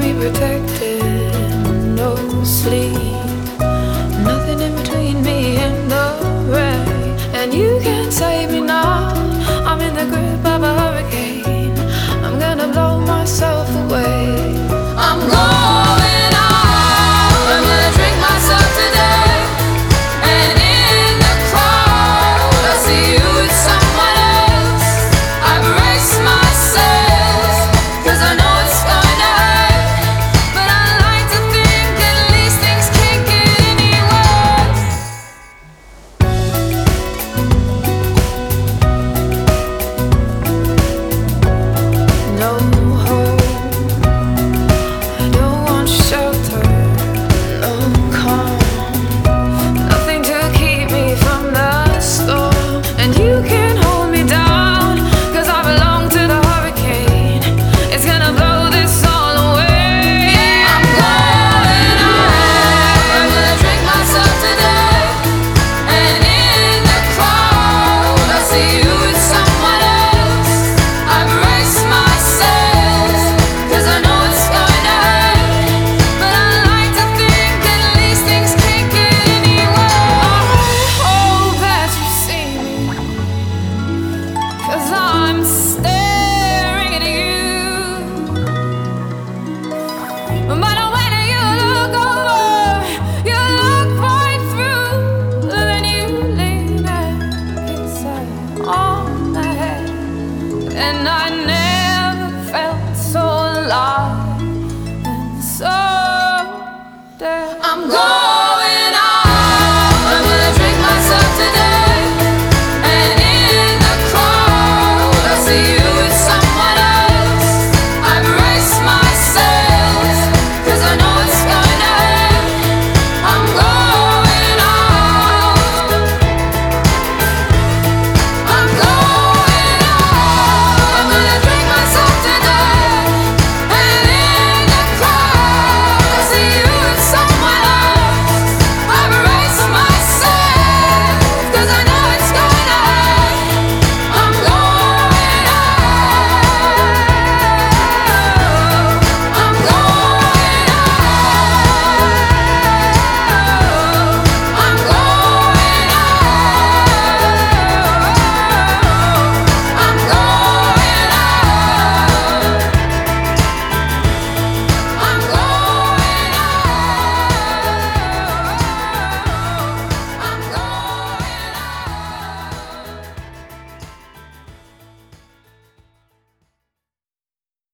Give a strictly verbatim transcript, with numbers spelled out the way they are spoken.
me protected, no sleep, nothing in between me and the rain. And you can't save me now, I'm in the grip of a hurricane. I'm gonna blow myself away. I'm going out, I'm gonna drink myself to death. And in the crowd, I see you with someone else. I brace myself, cause I know it's going to hurt. But I like to think at least things can't get any worse. No hope, I don't want shelter, no calm, nothing to keep me from the storm. And you can't hold me down, cause I belong to the hurricane. It's gonna blow this all away. I'm going out, I'm gonna drink myself to death. And in the crowd, I see you with someone else. I brace myself, cause I know it's going to hurt. But I like to think at least things can't get any worse. I hope that you see me, cause I'm staring at you. But when you look over, you look right through. Then you lean and kiss her on the head. And I never felt so alive and so dead. I'm going